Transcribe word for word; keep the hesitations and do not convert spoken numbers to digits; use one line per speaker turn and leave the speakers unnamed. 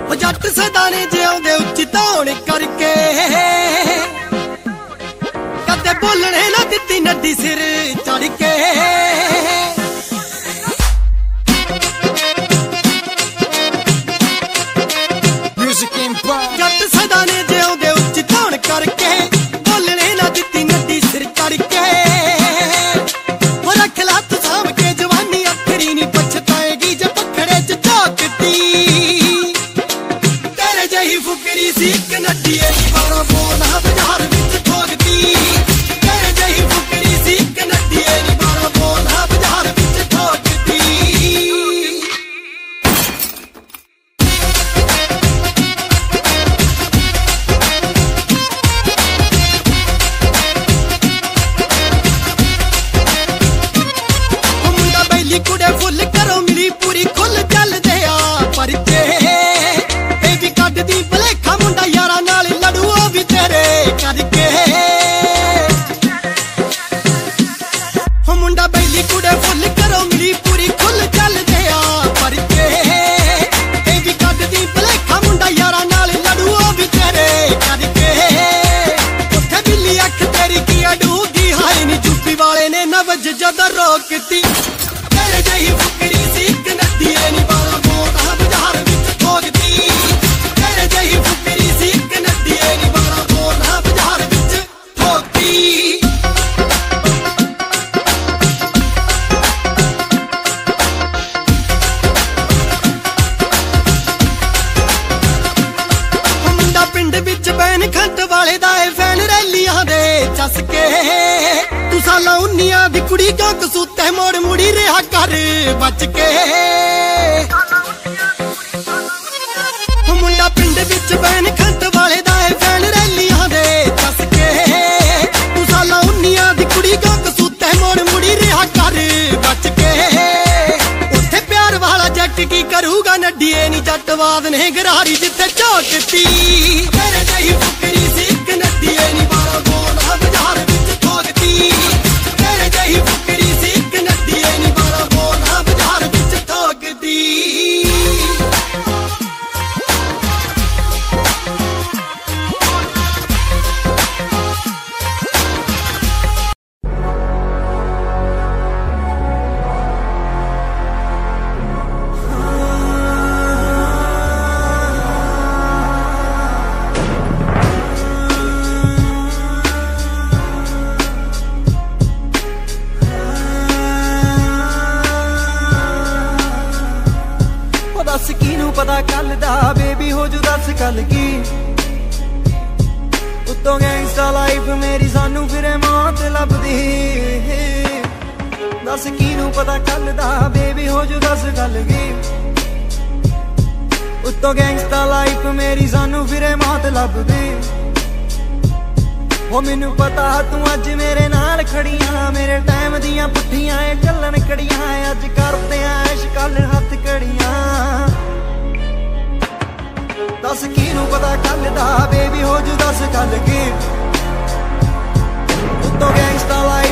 जट सदाने जिउंदे उच्च धौण करके कदे बोलने ना दित्ती नड्डी सिर चढ़ के जट सदाने जिउंदे उच्च धौण करके बोलने ना दित्ती नड्डी सिर चढ़ के रख ला तू साम के जवानी अखरी नी पछताएगी जब पखड़े च झोंकती जही फुकरी सी कनडिये नी बारा बोना बाजार विच ठोकदी तेरे जही फुकरी सी कनडिये नी बारा बोना बाजार विच ठोकदी मुंडा बैली कुड़े फुल करो मिली पूरी खुल चलदे आ परचे मुंडा बैली कुड़े फुल करो मिली पूरी खुल चल दिया परचे ए भी कटदी भलेखा मुंडा यारा नाल लड़ूओ भी तेरे करके उत्थे बिल्ली अख तेरी की अडूगी हाय नी यूपी वाले ने नवज जद रोकती तेरे जही फुकरी सी कनडिये नी बारा बोना बाजार विच ठोकदी तेरे जही फुकरी सी कनडिये नी बारा बोना बाजार विच ठोकदी खंड वाले दा फैन रैलियां दे चसके तू साला उन्नियां दी कुड़ी क्यों कसूते मोड़ मुड़ी रहा कर बच के मुंडा पिंड विच बैन खंड वाले दा फैन रैलियां दे चसके तू साला उन्नियां दी कुड़ी क्यों कसूते मोड़ मुड़ी रहा कर बच के उत्थे प्यार वाला जट की करूगा नड्डिये नी जटवाद ने गरारी जिथे झोंकती तेरे जही फुकरी सी कनडिये नी बारा बोना बाजार विच ठोकदी तेरे जही फुकरी सी कनडिये नी बारा बोना बाजार विच ठोकदी दस किनू पता कल दा बेबी हो जू दस कल की उत्तों गैंगस्टर लाइफ मेरी सानू फिर मौत लभदी दस किनू पता कल दा बेबी हो जू दस कल की उत्तों गैंगस्टर लाइफ मेरी सानू फिर मौत लभदी ओ मैनू पता तू अज मेरे नाल खड़ियां मेरे टाइम दियां पुट्ठियां ए चलन कड़ियां अज करदे ऐश कल हथ कड़ियां दस किनू पता कल दा बेबी हो जू दस कल की उत्तों गैंगस्टर लाइफ